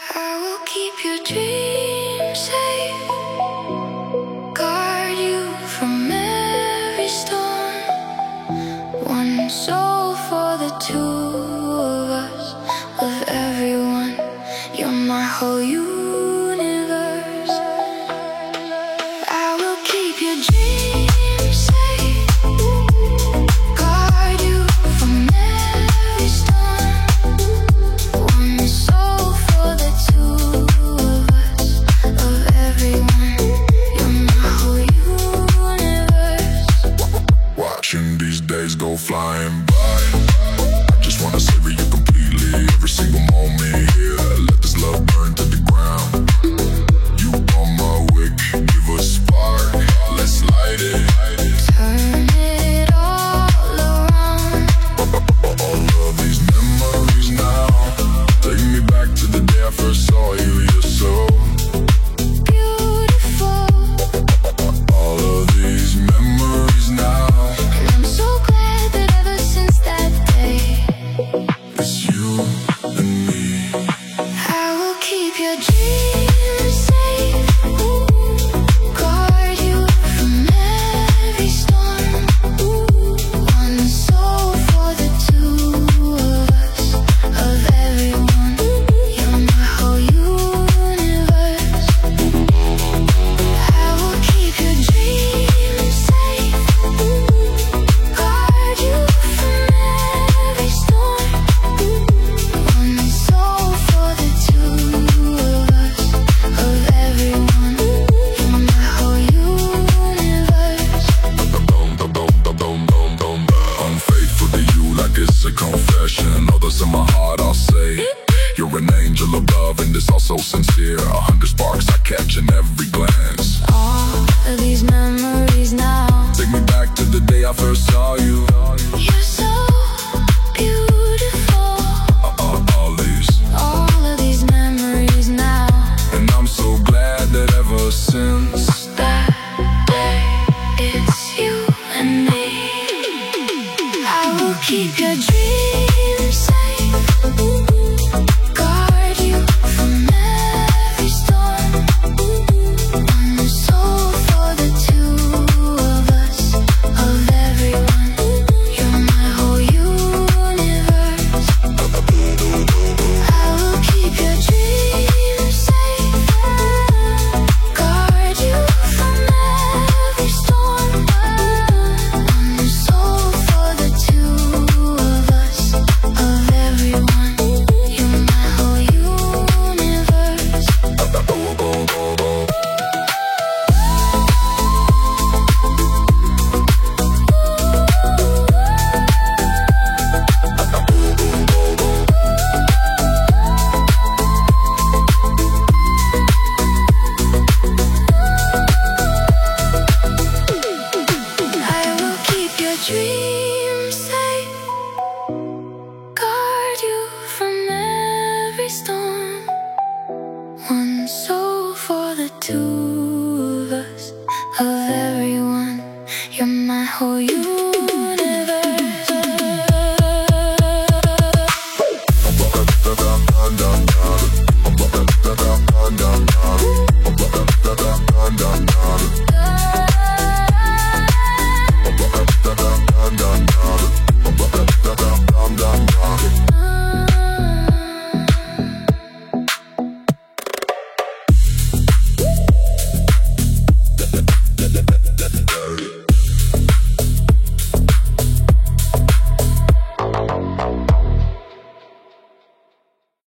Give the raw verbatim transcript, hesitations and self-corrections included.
I will keep your dreams safe, guard you from every storm. One soul for the two of us, of everyone. You're my whole universe. I will keep your dreams safe, guard you from every storm. One soul for the two of us, of everyone. You're my whole universe. Watching these days go flying by, I just wanna savor you completely. Every single moment here, let this love burn to the ground. You are my wick, give a spark, let's light it. Turn it all around. All of these memories now, take me back to the day I first saw you. You're so Beautiful. all of these memories now, And I'm so glad that ever since that day, it's you and me. I will keep your dreams safe, guard you from every storm. One soul for the two of us, of everyone. You're my whole universe. I will keep your dreams safe, guard you from every storm. One soul for the two of us, of everyone. You're my whole universe. Unfaithful to you like it's a confession. All that's in my heart I'll say. You're an angel above and it's all so sincere. A hundred sparks I catch in every glance. All of these memories now, Take me back to the day I first saw you. you're so beautiful. All, all these, All of these memories now, and I'm so glad that ever since that day, it's you and me. I will keep your dreams safe, guard you from every storm. One soul for the two of us, of everyone. You're my whole universe. I will keep your dreams safe, guard you from every storm. One soul for the two of us, of everyone. You're my whole universe. I will keep your dreams safe, guard you from every storm. One soul for the two of us, of everyone. You're my whole universe.